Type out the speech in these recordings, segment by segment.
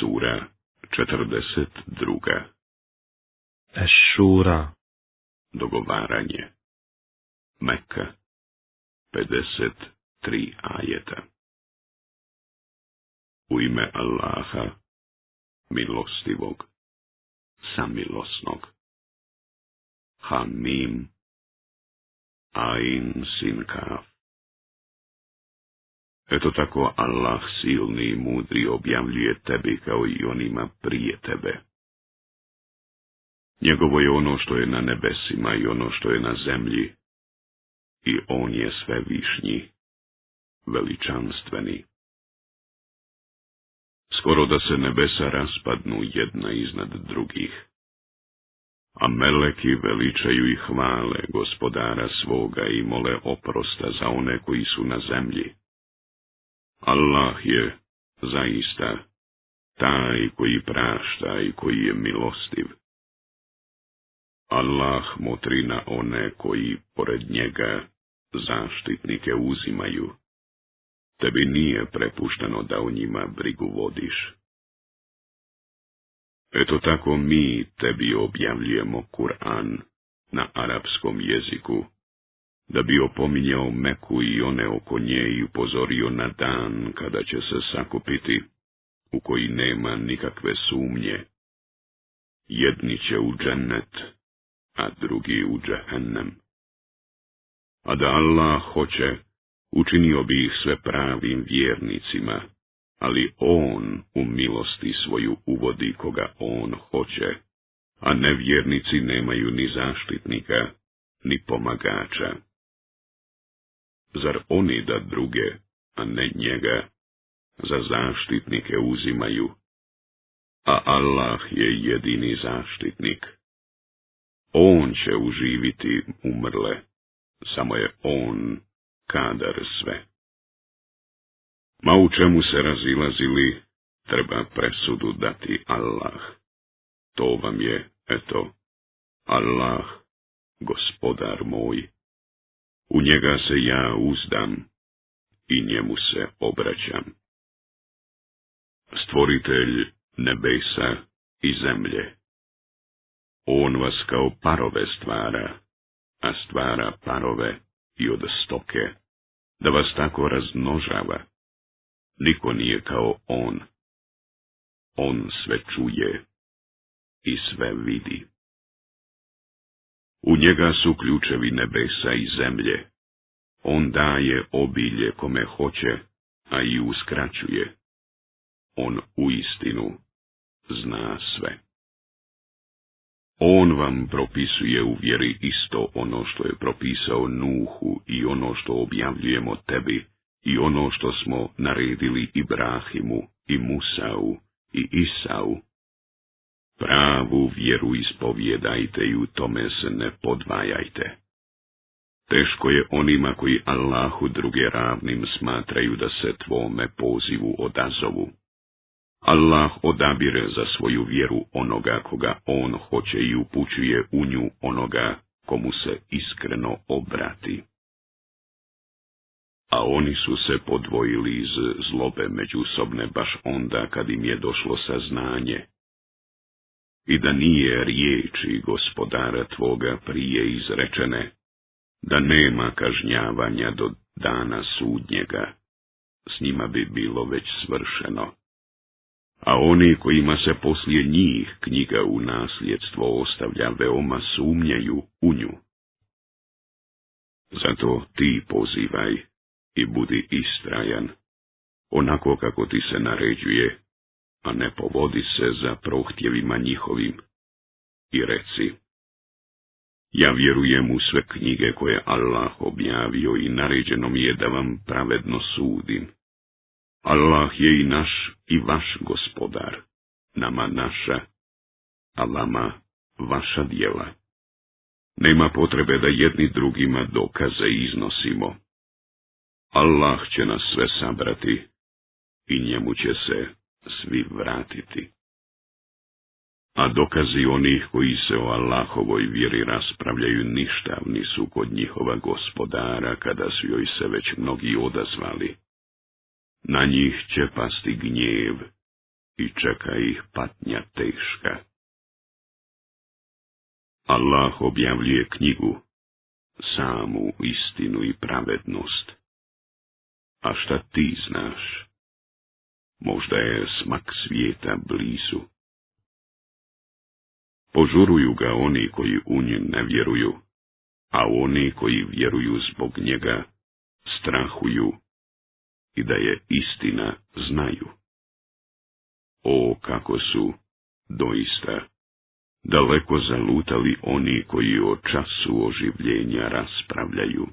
Sura 42. Eš-Šura. Dogovaranje. Meka. 53 ajeta. U ime Allaha, milostivog, samilosnog. Hamim. Ain sin kaf. Eto tako Allah silni i mudri objavljuje tebi kao i onima prije tebe. Njegovo je ono što je na nebesima i ono što je na zemlji, i on je sve višnji, veličanstveni. Skoro da se nebesa raspadnu jedna iznad drugih, a meleki veličaju i hvale Gospodara svoga i mole oprosta za one koji su na zemlji. Allah je zaista taj koji prašta i koji je milostiv. Allah motri na one koji pored njega zaštitnike uzimaju. Tebi nije prepušteno da o njima brigu vodiš. Eto tako mi tebi objavljujemo Kur'an na arapskom jeziku, da bi opominjao Meku i one oko nje i upozorio na dan kada će se sakupiti, u koji nema nikakve sumnje. Jedni će u džennet, a drugi u džehennem. A da Allah hoće, učinio bi ih sve pravim vjernicima, ali on u milosti svoju uvodi koga on hoće, a nevjernici nemaju ni zaštitnika, ni pomagača. Zar oni da druge, a ne njega, za zaštitnike uzimaju, a Allah je jedini zaštitnik. On će uživiti umrle, samo je on kadar sve. Ma u čemu se razilazili, treba presudu dati Allah. To vam je, eto, Allah, Gospodar moj. U njega se ja uzdam i njemu se obraćam. Stvoritelj nebesa i zemlje. On vas kao parove stvara, a stvara parove i od stoke, da vas tako razmnožava. Niko nije kao on. On sve čuje i sve vidi. U njega su ključevi nebesa i zemlje. On daje obilje kome hoće, a i uskraćuje. On uistinu zna sve. On vam propisuje u vjeri isto ono što je propisao Nuhu i ono što objavljujemo tebi i ono što smo naredili Ibrahimu i Musau i Isau. Pravu vjeru ispovjedajte i u tome se ne podvajajte. Teško je onima koji Allahu druge ravnim smatraju da se tvome pozivu odazovu. Allah odabire za svoju vjeru onoga koga on hoće i upućuje u nju onoga komu se iskreno obrati. A oni su se podvojili iz zlobe međusobne baš onda kad im je došlo saznanje. I da nije riječi Gospodara tvoga prije izrečene, da nema kažnjavanja do dana sudnjega, s njima bi bilo već svršeno. A oni kojima se poslije njih knjiga u nasljedstvo ostavlja veoma sumnjaju u nju. Zato ti pozivaj i budi istrajan, onako kako ti se naređuje, a ne povodi se za prohtjevima njihovim. I reci, ja vjerujem u sve knjige koje Allah objavio i naređeno mi je da vam pravedno sudim. Allah je i naš i vaš Gospodar, nama naša, a vama vaša djela. Nema potrebe da jedni drugima dokaze iznosimo. Allah će nas sve sabrati i njemu će se svi vratiti. A dokazi onih koji se o Allahovoj vjeri raspravljaju ništavni su kod njihova Gospodara kada su joj se već mnogi odazvali. Na njih će pasti gnjev i čeka ih patnja teška. Allah objavljuje knjigu, samu istinu i pravednost. A šta ti znaš? Možda je smak svijeta blizu. Požuruju ga oni koji u nje ne vjeruju, a oni koji vjeruju zbog njega strahuju i da je istina znaju. O, kako su, doista, daleko zalutali oni koji o času oživljenja raspravljaju.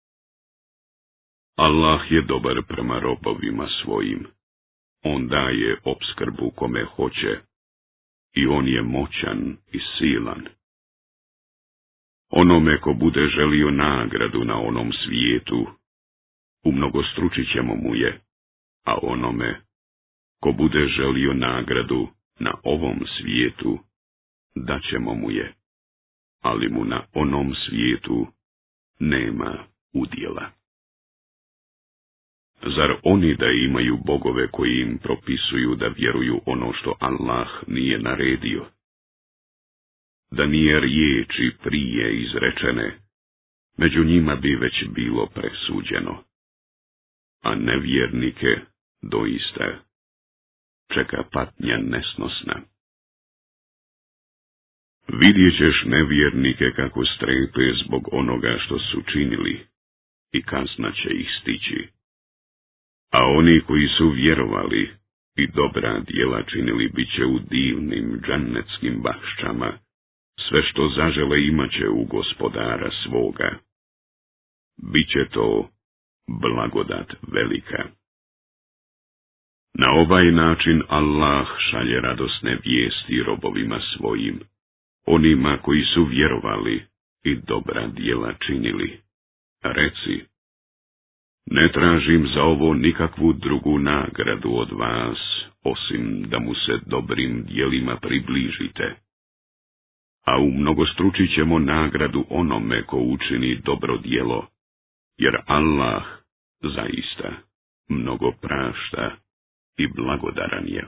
Allah je dobar prema robovima svojim. On daje opskrbu kome hoće i on je moćan i silan. Onome ko bude želio nagradu na onom svijetu, umnogostručit ćemo mu je, a onome ko bude želio nagradu na ovom svijetu, daćemo mu je, ali mu na onom svijetu nema udjela. Zar oni da imaju bogove koji im propisuju da vjeruju ono što Allah nije naredio? Da nije riječi prije izrečene, među njima bi već bilo presuđeno. A nevjernike doista čeka patnja nesnosna. Vidjet ćeš nevjernike kako strepe zbog onoga što su činili i kazna će ih stići. A oni koji su vjerovali i dobra djela činili bit će u divnim džannetskim bašćama, sve što zažele imat će u gospodara svoga. Biće to blagodat velika. Na ovaj način Allah šalje radosne vijesti robovima svojim, onima koji su vjerovali i dobra djela činili. Reci, ne tražim za ovo nikakvu drugu nagradu od vas, osim da mu se dobrim djelima približite. A umnogostručit ćemo nagradu onome ko učini dobro djelo, jer Allah zaista mnogo prašta i blagodaran je.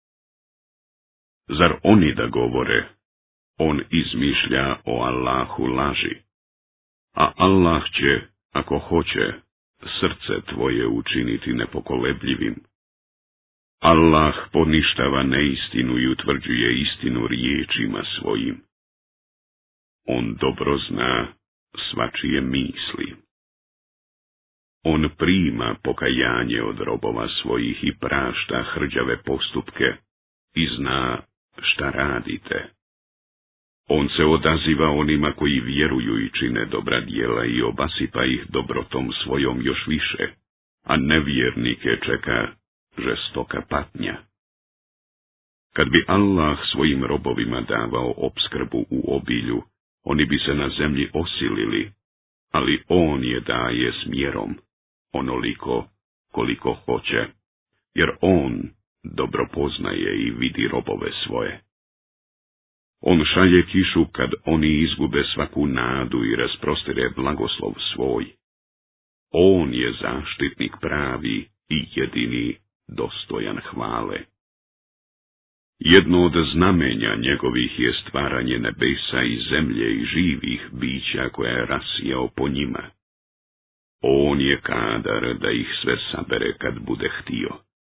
Zar oni da govore, on izmišlja o Allahu laži, a Allah će, ako hoće, srce tvoje učiniti nepokolebljivim. Allah poništava neistinu i utvrđuje istinu riječima svojim. On dobro zna svačije misli. On prima pokajanje od robova svojih i prašta hrđave postupke i zna šta radite. On se odaziva onima koji vjeruju i čine dobra djela i obasipa ih dobrotom svojom još više, a nevjernike čeka žestoka patnja. Kad bi Allah svojim robovima davao opskrbu u obilju, oni bi se na zemlji osilili, ali on je daje s mjerom, onoliko koliko hoće, jer on dobro poznaje i vidi robove svoje. On šalje kišu kad oni izgube svaku nadu i rasprostire blagoslov svoj. On je zaštitnik pravi i jedini dostojan hvale. Jedno od znamenja njegovih je stvaranje nebesa i zemlje i živih bića koja je rasijao po njima. On je kadar da ih sve sabere kad bude htio.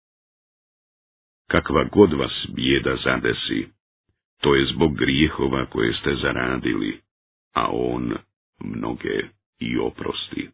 Kakva god vas bijeda zadesi, to je zbog grijehova koje ste zaradili, a on mnoge i oprosti.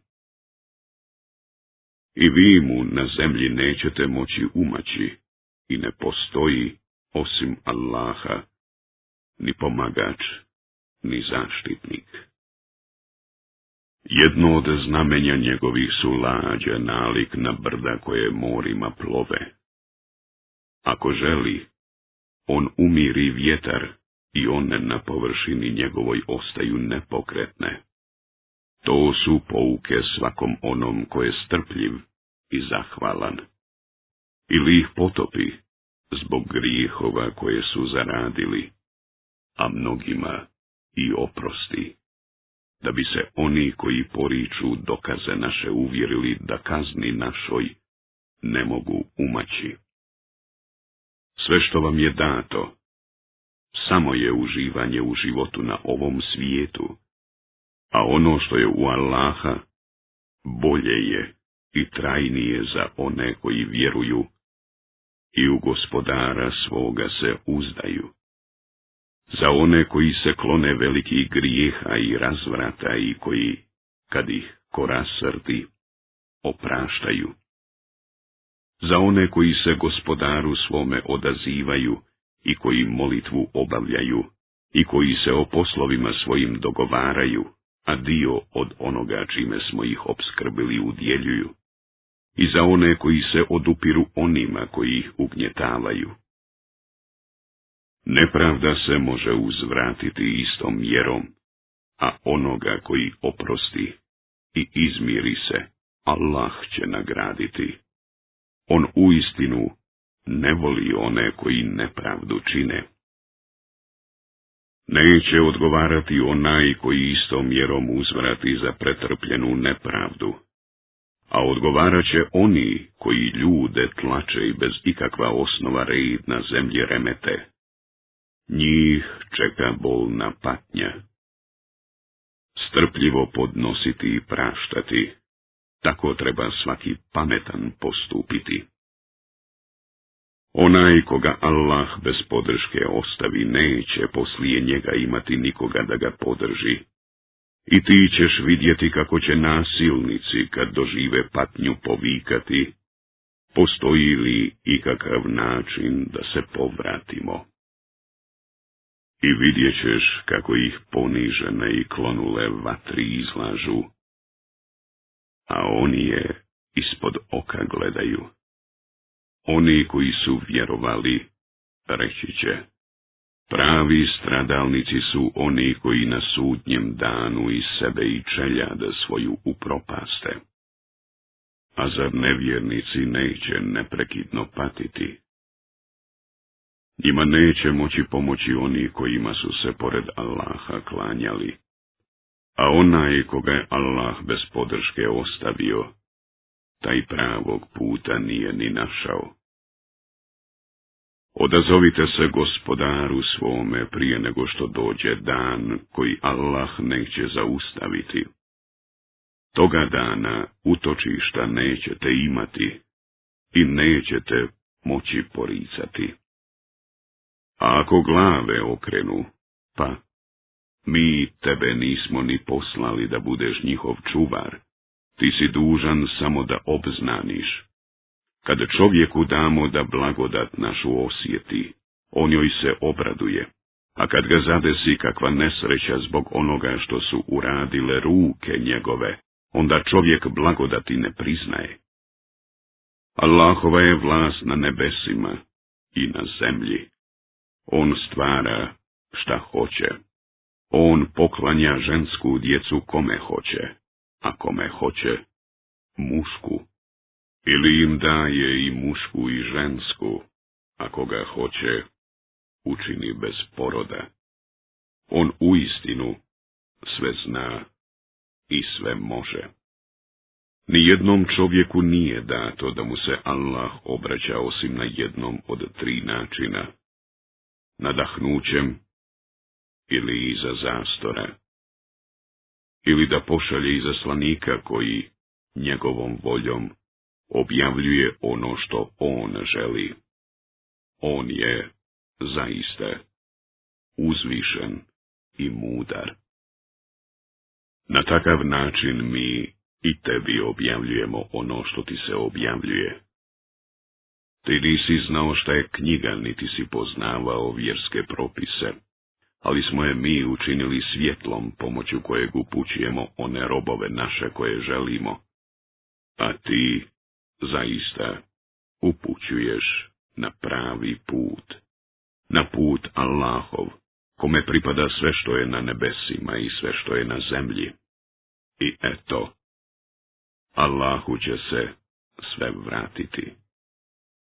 I vi mu na zemlji nećete moći umaći i ne postoji osim Allaha ni pomagač, ni zaštitnik. Jedno od znamenja njegovih su lađe nalik na brda koje morima plove. Ako želi, on umiri vjetar i one na površini njegovoj ostaju nepokretne. To su pouke svakom onom ko je strpljiv i zahvalan. Ili ih potopi zbog grijehova koje su zaradili, a mnogima i oprosti, da bi se oni koji poriču dokaze naše uvjerili da kazni našoj ne mogu umaći. Sve što vam je dato, samo je uživanje u životu na ovom svijetu, a ono što je u Allaha, bolje je i trajnije za one koji vjeruju i u Gospodara svoga se uzdaju. Za one koji se klone velikih grijeha i razvrata i koji, kad ih ko rasrdi, opraštaju. Za one koji se Gospodaru svome odazivaju i koji molitvu obavljaju i koji se o poslovima svojim dogovaraju, a dio od onoga čime smo ih opskrbili udjeljuju. I za one koji se odupiru onima koji ih ugnjetavaju. Nepravda se može uzvratiti istom mjerom, a onoga koji oprosti i izmiri se, Allah će nagraditi. On uistinu ne voli one koji nepravdu čine. Neće odgovarati onaj koji istom mjerom uzvrati za pretrpljenu nepravdu, a odgovarat će oni koji ljude tlače i bez ikakva osnova red na zemlji remete. Njih čeka bolna patnja. Strpljivo podnositi i praštati, tako treba svaki pametan postupiti. Onaj koga Allah bez podrške ostavi, neće poslije njega imati nikoga da ga podrži. I ti ćeš vidjeti kako će nasilnici, kad dožive patnju, povikati, postoji li ikakav način da se povratimo. I vidjet ćeš kako ih ponižene i klonule vatri izlažu, a oni je ispod oka gledaju. Oni koji su vjerovali, reći će, pravi stradalnici su oni koji na sudnjem danu i sebe i čeljada svoju upropaste. A zar nevjernici neće neprekidno patiti? Njima neće moći pomoći oni kojima su se pored Allaha klanjali, a onaj koga je Allah bez podrške ostavio, taj pravog puta nije ni našao. Odazovite se Gospodaru svome prije nego što dođe dan koji Allah neće zaustaviti. Toga dana utočišta nećete imati i nećete moći poricati. A ako glave okrenu, pa mi tebe nismo ni poslali da budeš njihov čuvar, ti si dužan samo da obznaniš. Kada čovjeku damo da blagodat našu osjeti, on joj se obraduje, a kad ga zadesi kakva nesreća zbog onoga što su uradile ruke njegove, onda čovjek blagodati ne priznaje. Allahova je vlast na nebesima i na zemlji. On stvara šta hoće. On poklanja žensku djecu kome hoće, a kome hoće mušku. Ili im daje i mušku i žensku, a koga hoće učini bez poroda. On uistinu sve zna i sve može. Nijednom čovjeku nije dato da mu se Allah obraća osim na jednom od 3 načina. Nadahnućem ili iza zastora. Ili da pošalje izaslanika koji njegovom voljom objavljuje ono što on želi. On je zaista uzvišen i mudar. Na takav način mi i tebi objavljujemo ono što ti se objavljuje. Ti nisi znao šta je knjiga, niti si poznavao vjerske propise, ali smo je mi učinili svjetlom pomoću kojeg upućujemo one robove naše koje želimo, a ti zaista upućuješ na pravi put, na put Allahov, kome pripada sve što je na nebesima i sve što je na zemlji. I eto, Allahu će se sve vratiti.